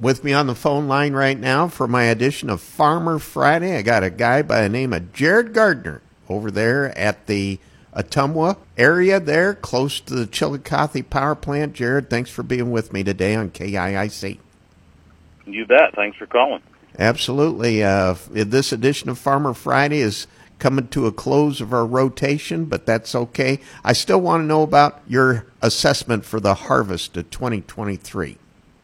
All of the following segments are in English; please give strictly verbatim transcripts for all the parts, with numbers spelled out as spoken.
With me on the phone line right now for my edition of Farmer Friday, I got a guy by the name of Jared Gardner over there at the Ottumwa area there, close to the Chillicothe Power Plant. Jared, thanks for being with me today on K I I C. You bet. Thanks for calling. Absolutely. Uh, this edition of Farmer Friday is coming to a close of our rotation, but that's okay. I still want to know about your assessment for the harvest of twenty twenty-three.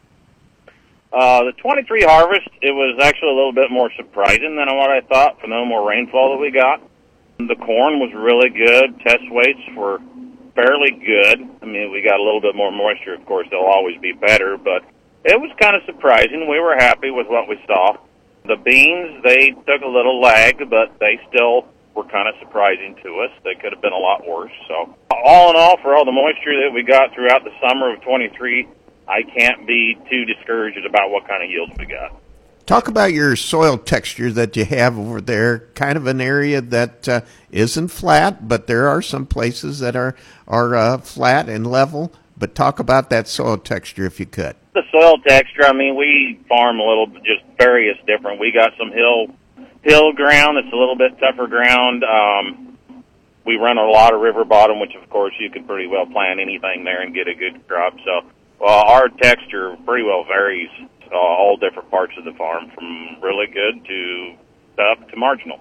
Uh, the twenty-three harvest, it was actually a little bit more surprising than what I thought for no more rainfall that we got. The corn was really good. Test weights were fairly good. I mean, we got a little bit more moisture. Of course, they'll always be better, but it was kind of surprising. We were happy with what we saw. The beans, they took a little lag, but they still were kind of surprising to us. They could have been a lot worse. So all in all, for all the moisture that we got throughout the summer of twenty-three, I can't be too discouraged about what kind of yields we got. Talk about your soil texture that you have over there, kind of an area that uh, isn't flat, but there are some places that are, are uh, flat and level. But talk about that soil texture if you could. The soil texture, I mean, we farm a little, just various different. We got some hill hill ground that's a little bit tougher ground. Um, we run a lot of river bottom, which, of course, you can pretty well plant anything there and get a good crop. So well, our texture pretty well varies uh, all different parts of the farm, from really good to tough to marginal.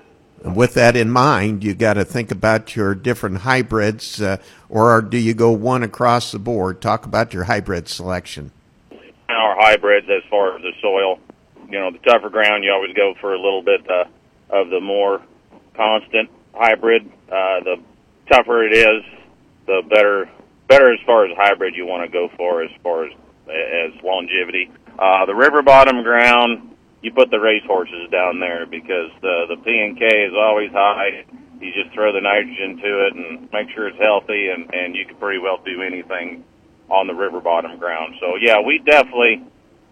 With that in mind, you got to think about your different hybrids, uh, or do you go one across the board? Talk about your hybrid selection. Our hybrids, as far as the soil, you know, the tougher ground, you always go for a little bit uh, of the more constant hybrid. Uh, the tougher it is, the better. Better as far as hybrid you want to go for, as far as as longevity. Uh, the river bottom ground, you put the race horses down there because the the P and K is always high. You just throw the nitrogen to it and make sure it's healthy, and, and you can pretty well do anything on the river bottom ground. So, yeah, we definitely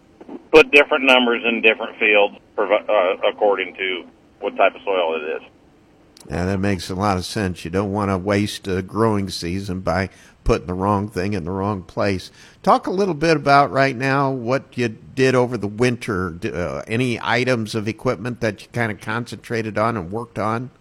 put different numbers in different fields uh, according to what type of soil it is. Yeah, that makes a lot of sense. You don't want to waste a growing season by putting the wrong thing in the wrong place. Talk a little bit about right now what you did over the winter. Uh, any items of equipment that you kind of concentrated on and worked on?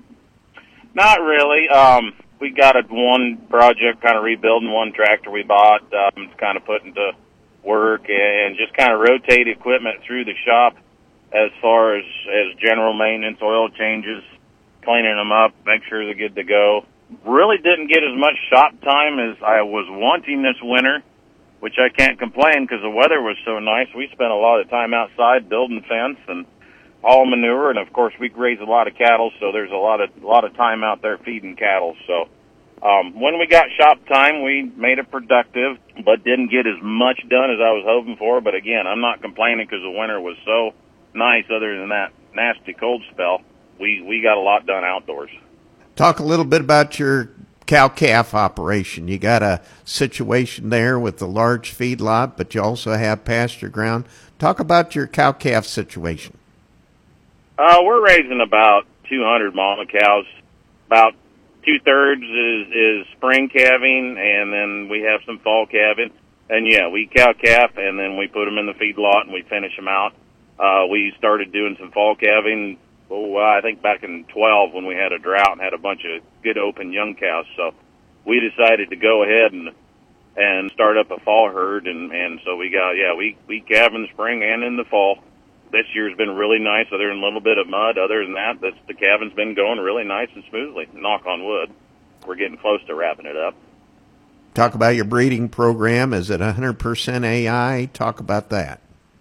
Not really. Um, we got a one project kind of rebuilding one tractor we bought. Um, it's kind of put into work and just kind of rotate equipment through the shop as far as, as general maintenance, oil changes, cleaning them up, make sure they're good to go. Really didn't get as much shop time as I was wanting this winter, which I can't complain because the weather was so nice. We spent a lot of time outside building fence and all manure, and of course we raise a lot of cattle, so there's a lot of a lot of time out there feeding cattle. So um, when we got shop time, we made it productive, but didn't get as much done as I was hoping for. But again, I'm not complaining because the winter was so nice. Other than that nasty cold spell, we we got a lot done outdoors. Talk a little bit about your cow-calf operation. You got a situation there with the large feedlot, but you also have pasture ground. Talk about your cow-calf situation. Uh, we're raising about two hundred mama cows. About two-thirds is, is spring calving, and then we have some fall calving. And, yeah, we cow-calf, and then we put them in the feedlot, and we finish them out. Uh, we started doing some fall calving Oh, I think back in twelve when we had a drought and had a bunch of good open young cows. So we decided to go ahead and and start up a fall herd, and, and so we got, yeah, we, we calve in the spring and in the fall. This year's been really nice, other than a little bit of mud. Other than that, that's, the calving's been going really nice and smoothly, knock on wood. We're getting close to wrapping it up. Talk about your breeding program. Is it one hundred percent A I? Talk about that.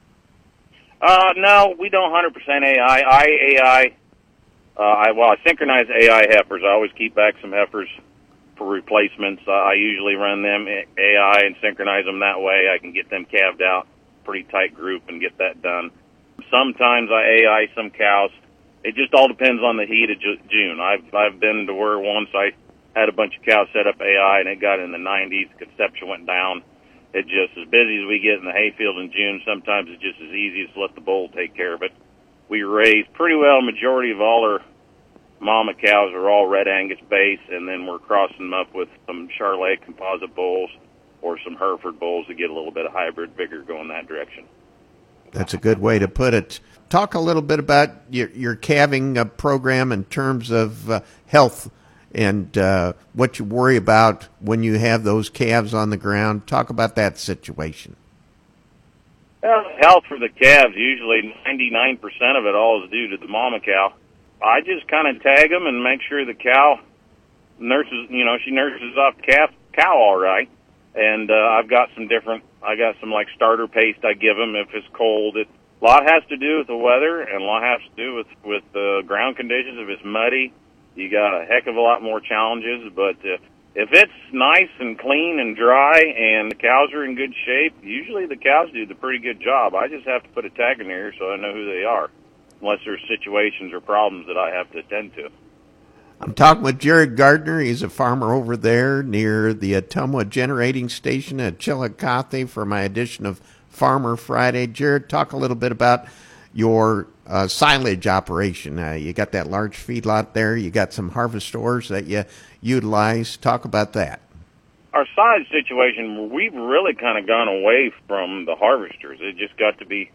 Uh, no, we don't one hundred percent A I. I A I, uh, I, well, I synchronize A I heifers. I always keep back some heifers for replacements. Uh, I usually run them A I and synchronize them that way. I can get them calved out, pretty tight group, and get that done. Sometimes I A I some cows. It just all depends on the heat of June. I've, I've been to where once I had a bunch of cows set up A I, and it got in the nineties. Conception went down. It just, as busy as we get in the hayfield in June, sometimes it's just as easy as let the bull take care of it. We raise pretty well, majority of all our mama cows are all Red Angus base, and then we're crossing them up with some Charolais composite bulls or some Hereford bulls to get a little bit of hybrid vigor going that direction. That's a good way to put it. Talk a little bit about your, your calving uh, program in terms of uh, health and uh, what you worry about when you have those calves on the ground. Talk about that situation. Well, health for the calves, usually ninety-nine percent of it all is due to the mama cow. I just kind of tag them and make sure the cow nurses, you know, she nurses up calf, cow all right. And uh, I've got some different, I got some like starter paste I give them if it's cold. It, a lot has to do with the weather, and a lot has to do with, with the ground conditions. If it's muddy, you got a heck of a lot more challenges. But uh, if it's nice and clean and dry and the cows are in good shape, usually the cows do the pretty good job. I just have to put a tag in there so I know who they are, unless there's situations or problems that I have to attend to. I'm talking with Jared Gardner. He's a farmer over there near the Ottumwa Generating Station at Chillicothe for my edition of Farmer Friday. Jared, talk a little bit about your uh, silage operation. Uh, you got that large feedlot there. You got some harvest stores that you utilize. Talk about that. Our silage situation, we've really kind of gone away from the harvesters. It just got to be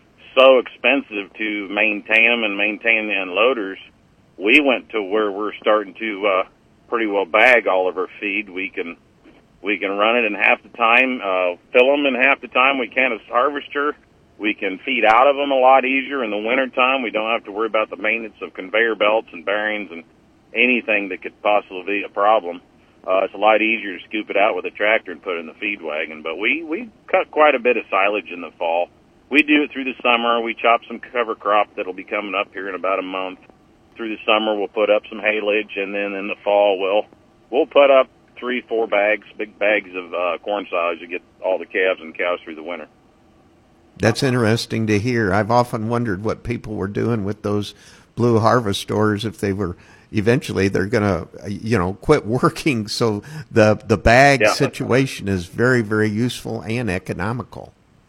so expensive to maintain them and maintain the unloaders. We went to where we're starting to uh, pretty well bag all of our feed. We can we can run it in half the time, uh, fill them in half the time we can as harvester. We can feed out of them a lot easier in the wintertime. We don't have to worry about the maintenance of conveyor belts and bearings and anything that could possibly be a problem. Uh, it's a lot easier to scoop it out with a tractor and put it in the feed wagon. But we, we cut quite a bit of silage in the fall. We do it through the summer. We chop some cover crop that'll be coming up here in about a month. Through the summer, we'll put up some haylage, and then in the fall, we'll we'll put up three, four bags, big bags of uh, corn silage to get all the calves and cows through the winter. That's interesting to hear. I've often wondered what people were doing with those blue harvest stores if they were eventually they're going to, you know, quit working. So the the bag yeah. situation is very, very useful and economical.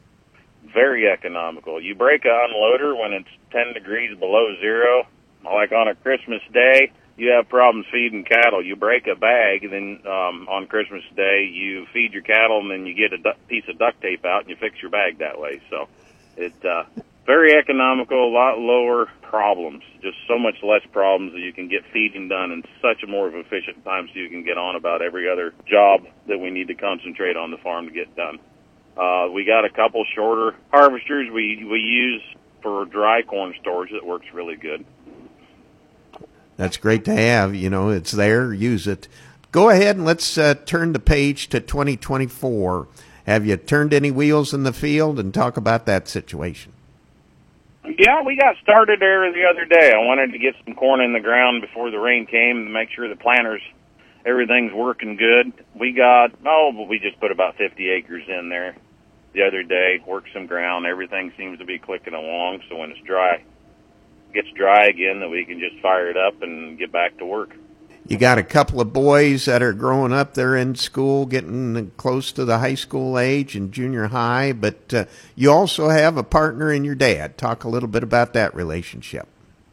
Very economical. You break an unloader when it's ten degrees below zero. Like on a Christmas day, you have problems feeding cattle. You break a bag, and then um, on Christmas Day, you feed your cattle, and then you get a du- piece of duct tape out, and you fix your bag that way. So it's uh, very economical, a lot lower problems, just so much less problems that you can get feeding done in such a more efficient time so you can get on about every other job that we need to concentrate on the farm to get done. Uh, we got a couple shorter harvesters we, we use for dry corn storage that works really good. That's great to have. You know, it's there. Use it. Go ahead and let's uh, turn the page to twenty twenty-four. Have you turned any wheels in the field, and talk about that situation? Yeah, we got started there the other day. I wanted to get some corn in the ground before the rain came to make sure the planters, everything's working good. We got, oh, we just put about fifty acres in there the other day, worked some ground. Everything seems to be clicking along, so when it's dry, gets dry again, that we can just fire it up and get back to work. You got a couple of boys that are growing up. They're in school, getting close to the high school age and junior high, but uh, you also have a partner in your dad. Talk a little bit about that relationship.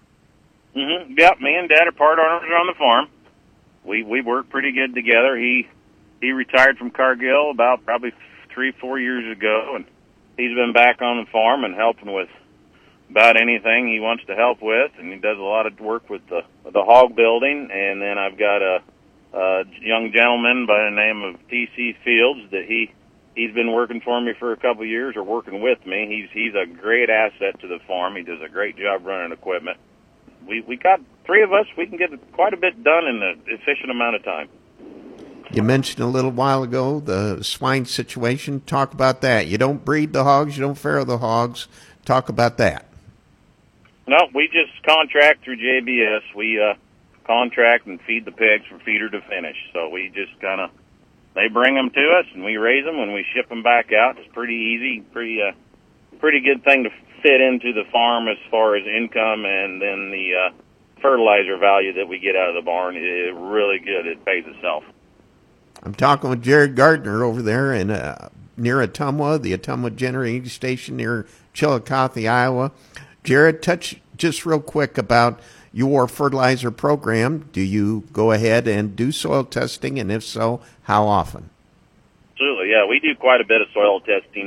Mm-hmm. Yep, me and Dad are part owners on the farm. We we work pretty good together. He he retired from Cargill about probably three, four years ago, and he's been back on the farm and helping with about anything he wants to help with, and he does a lot of work with the the hog building. And then I've got a, a young gentleman by the name of T C Fields that he he's been working for me for a couple of years, or working with me. He's he's a great asset to the farm. He does a great job running equipment. We we got three of us. We can get quite a bit done in an efficient amount of time. You mentioned a little while ago the swine situation. Talk about that. You don't breed the hogs. You don't farrow the hogs. Talk about that. No, we just contract through J B S. We uh, contract and feed the pigs from feeder to finish. So we just kind of, they bring them to us and we raise them and we ship them back out. It's pretty easy, pretty uh, pretty good thing to fit into the farm as far as income, and then the uh, fertilizer value that we get out of the barn is really good. It pays itself. I'm talking with Jared Gardner over there in uh, near Ottumwa, the Ottumwa Generating Station near Chillicothe, Iowa. Jared, touch just real quick about your fertilizer program. Do you go ahead and do soil testing, and if so, how often? Absolutely, yeah. We do quite a bit of soil testing.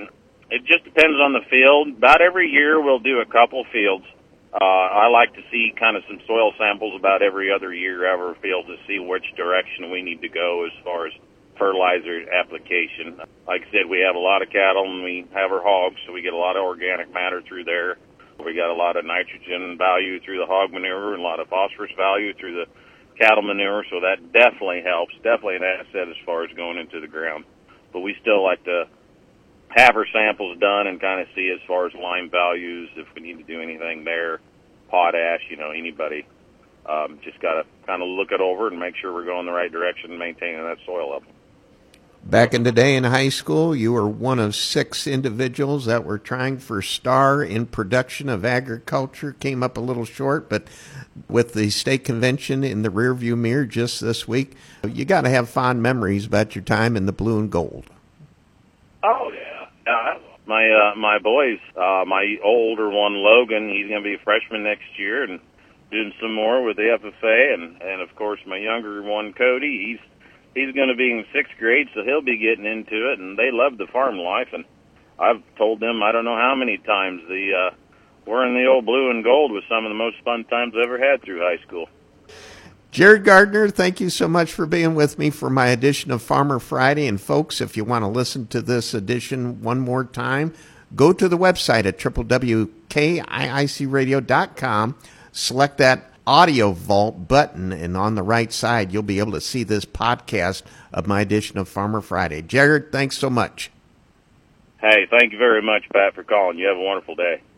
It just depends on the field. About every year we'll do a couple fields. Uh, I like to see kind of some soil samples about every other year out of our field to see which direction we need to go as far as fertilizer application. Like I said, we have a lot of cattle and we have our hogs, so we get a lot of organic matter through there. We got a lot of nitrogen value through the hog manure and a lot of phosphorus value through the cattle manure, so that definitely helps. Definitely an asset as far as going into the ground. But we still like to have our samples done and kind of see as far as lime values, if we need to do anything there, potash, you know, anybody. Um, just got to kind of look it over and make sure we're going the right direction and maintaining that soil level. Back in the day in high school, you were one of six individuals that were trying for star in production of agriculture. Came up a little short, but with the state convention in the rearview mirror just this week, you got to have fond memories about your time in the blue and gold. Oh, yeah. Uh, my uh, my boys, uh, my older one, Logan, he's going to be a freshman next year and doing some more with the F F A. And, and of course, my younger one, Cody, he's he's going to be in sixth grade, so he'll be getting into it. And they love the farm life. And I've told them I don't know how many times the uh, wearing the old blue and gold was some of the most fun times I ever had through high school. Jared Gardner, thank you so much for being with me for my edition of Farmer Friday. And folks, if you want to listen to this edition one more time, go to the website at w w w dot k i i c radio dot com, select that audio vault button, and on the right side, you'll be able to see this podcast of my edition of Farmer Friday. Jared, thanks so much. Hey, thank you very much, Pat, for calling. You have a wonderful day.